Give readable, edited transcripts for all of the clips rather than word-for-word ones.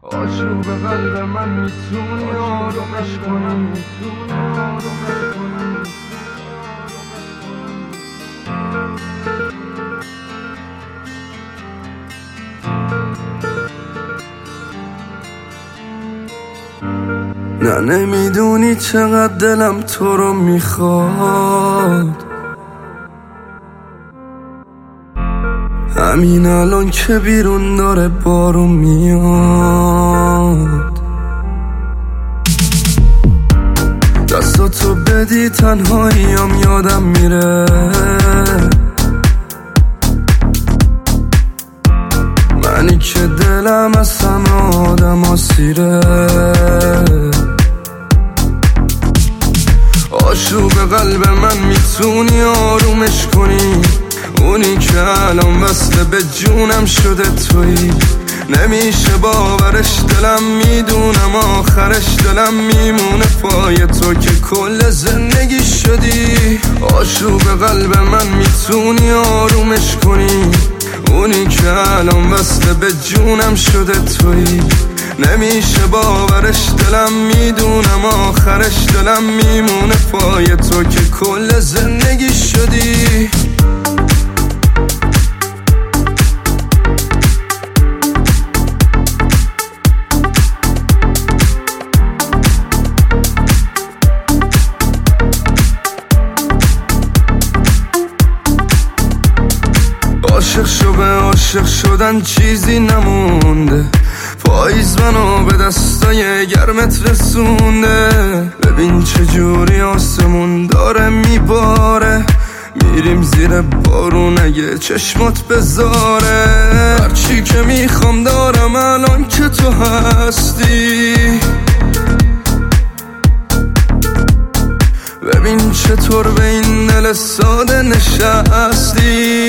آشوب قلب من میتونی آرومش کنی. نه نمیدونی چقدر دلم تو رو میخواد، همین الان که بیرون داره بارون میاد. دستاتو بدی تنهاییم یادم میره، منی که دلم از همه آدم آسیره. آشوب قلب من میتونی آرومش کنی، اونی که الان وصله به جونم شده تویی. نمیشه باورش دلم میدونم آخرش دلم میمونه پای تو که کل زندگی شدی. آشوب قلب من میتونی آرومش کنی، اونی که الان وصله به جونم شده تویی. نمیشه باورش دلم میدونم آخرش دلم میمونه پای تو که کل زندگی شدی. عاشق شو به عاشق شدن چیزی نمونده، پاییز منو به دستای گرمت رسونده. ببین چجوری آسمون داره میباره، میریم زیر بارون اگه چشمات بذاره. هرچی که میخوام دارم الان که تو هستی، ببین چطور به این دل ساده نشستی.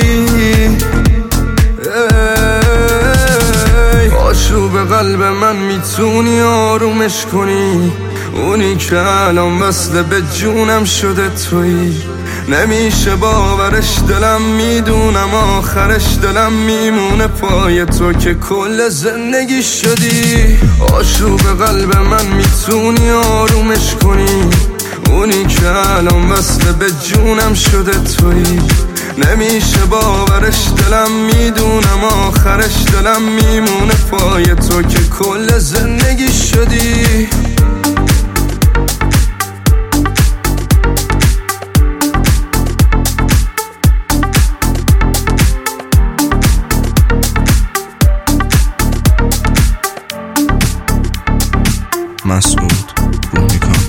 آشوب قلب من میتونی آرومش کنی، اونی که الان وصله به جونم شده تویی. نمیشه باورش دلم میدونم آخرش دلم میمونه پای تو که کل زندگی شدی. آشوب قلب من میتونی آرومش کنی، اونی که الان وصله به جونم شده تویی. نمیشه باورش دلم میدونم آخرش دلم میمونه پای تو که کل زندگی شدی. مسعود روحی کن.